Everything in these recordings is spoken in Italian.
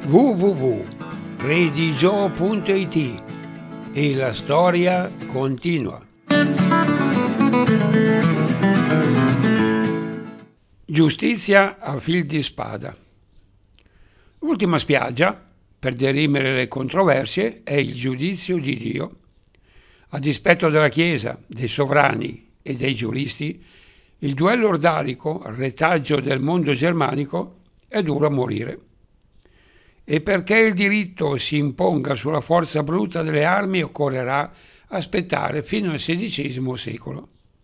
www.redigio.it e la storia continua. Giustizia a fil di spada. L'ultima spiaggia, per dirimere le controversie, è il giudizio di Dio. A dispetto della Chiesa, dei sovrani e dei giuristi, il duello ordalico, retaggio del mondo germanico, è duro a morire. E perché il diritto si imponga sulla forza bruta delle armi occorrerà aspettare fino al XVI secolo.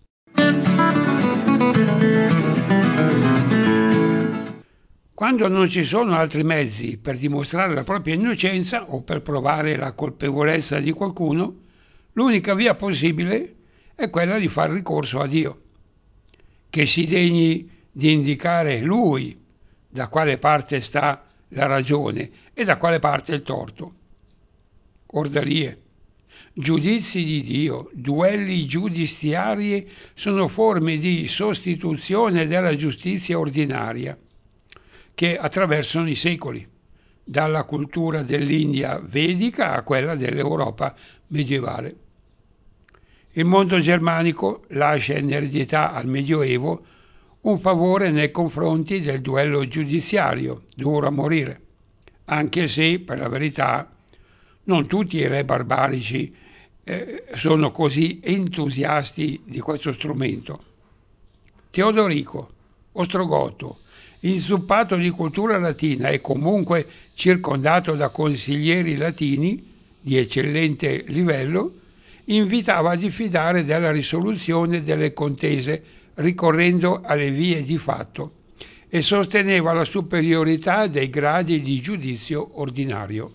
Quando non ci sono altri mezzi per dimostrare la propria innocenza o per provare la colpevolezza di qualcuno, l'unica via possibile è quella di far ricorso a Dio, che si degni di indicare Lui da quale parte sta la ragione e da quale parte il torto. Ordalie, giudizi di Dio, duelli giudiziari sono forme di sostituzione della giustizia ordinaria che attraversano i secoli, dalla cultura dell'India vedica a quella dell'Europa medievale. Il mondo germanico lascia in eredità al Medioevo un favore nei confronti del duello giudiziario, duro a morire, anche se, per la verità, non tutti i re barbarici sono così entusiasti di questo strumento. Teodorico, ostrogoto, inzuppato di cultura latina e comunque circondato da consiglieri latini di eccellente livello, invitava a diffidare della risoluzione delle contese ricorrendo alle vie di fatto e sosteneva la superiorità dei gradi di giudizio ordinario.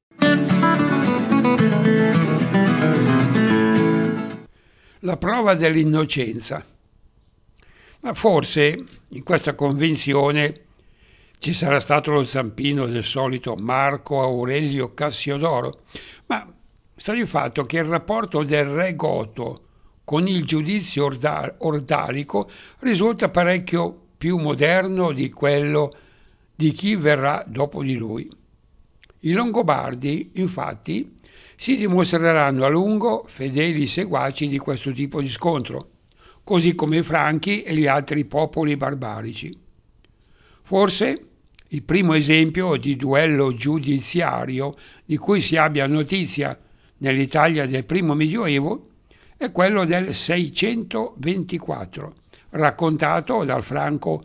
La prova dell'innocenza. Ma forse in questa convinzione ci sarà stato lo zampino del solito Marco Aurelio Cassiodoro, ma sta di fatto che il rapporto del re goto con il giudizio ordalico risulta parecchio più moderno di quello di chi verrà dopo di lui. I Longobardi, infatti, si dimostreranno a lungo fedeli seguaci di questo tipo di scontro, così come i Franchi e gli altri popoli barbarici. Forse il primo esempio di duello giudiziario di cui si abbia notizia nell'Italia del primo Medioevo è quello del 624, raccontato dal franco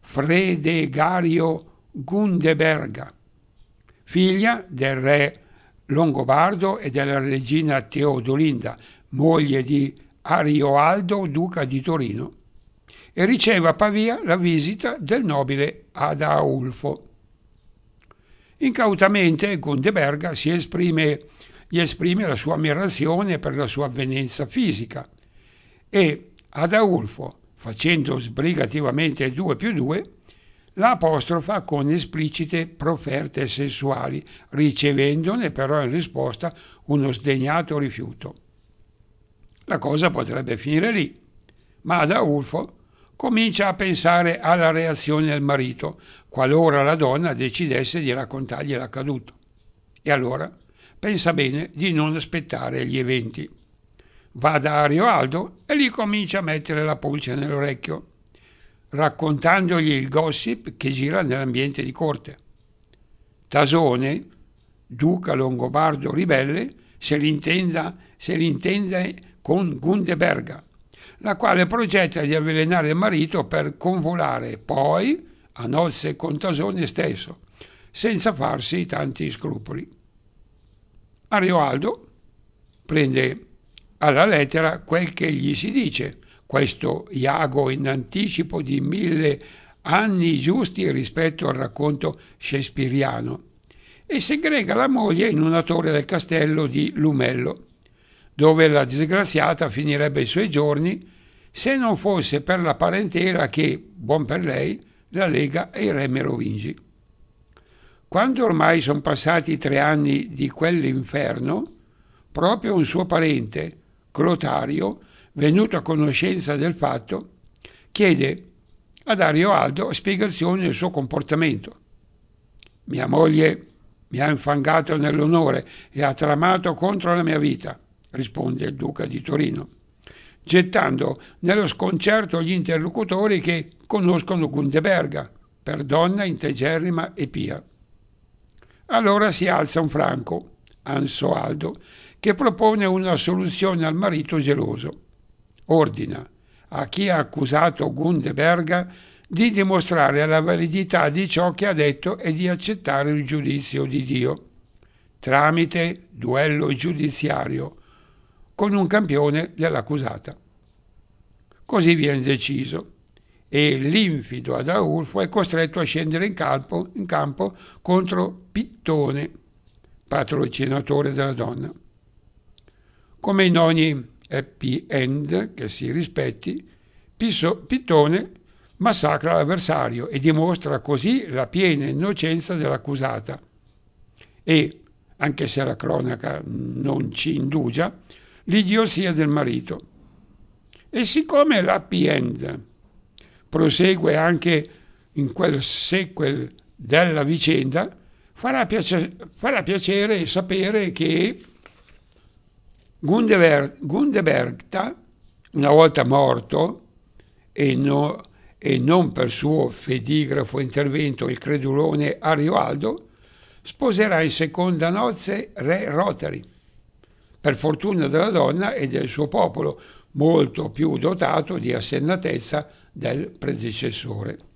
Fredegario Gundeberga, figlia del re Longobardo e della regina Teodolinda, moglie di Arioaldo, duca di Torino, e riceve a Pavia la visita del nobile Adaulfo. Incautamente Gundeberga gli esprime la sua ammirazione per la sua avvenenza fisica e Adaulfo, facendo sbrigativamente 2 più 2, la apostrofa con esplicite proferte sessuali, ricevendone però in risposta uno sdegnato rifiuto. La cosa potrebbe finire lì, ma Adaulfo comincia a pensare alla reazione del marito, qualora la donna decidesse di raccontargli l'accaduto. E allora pensa bene di non aspettare gli eventi. Va da Arioaldo e gli comincia a mettere la pulce nell'orecchio, raccontandogli il gossip che gira nell'ambiente di corte. Tasone, duca longobardo ribelle, se l'intende con Gundeberga, la quale progetta di avvelenare il marito per convolare poi a nozze con Tasone stesso, senza farsi tanti scrupoli. Arioaldo prende alla lettera quel che gli si dice, questo iago in anticipo di 1000 anni giusti rispetto al racconto shakespeariano, e segrega la moglie in una torre del castello di Lumello, dove la disgraziata finirebbe i suoi giorni se non fosse per la parentela che, buon per lei, la lega ai re merovingi. Quando ormai sono passati 3 anni di quell'inferno, proprio un suo parente, Clotario, venuto a conoscenza del fatto, chiede ad Arioaldo spiegazioni del suo comportamento. Mia moglie mi ha infangato nell'onore e ha tramato contro la mia vita, risponde il duca di Torino, gettando nello sconcerto gli interlocutori che conoscono Gundeberga per donna integerrima e pia. Allora si alza un franco, Anso Aldo, che propone una soluzione al marito geloso. Ordina a chi ha accusato Gundeberga di dimostrare la validità di ciò che ha detto e di accettare il giudizio di Dio, tramite duello giudiziario con un campione dell'accusata. Così viene deciso e l'infido Adaulfo è costretto a scendere in campo contro Pittone, patrocinatore della donna. Come in ogni happy end che si rispetti, Pittone massacra l'avversario e dimostra così la piena innocenza dell'accusata e, anche se la cronaca non ci indugia, l'idiozia del marito. E siccome l'happy end prosegue anche in quel sequel della vicenda, farà piacere sapere che Gundebergta, una volta morto, e non per suo fedigrafo intervento il credulone Arioaldo, sposerà in seconda nozze re Rotary, per fortuna della donna e del suo popolo, molto più dotato di assennatezza del predecessore.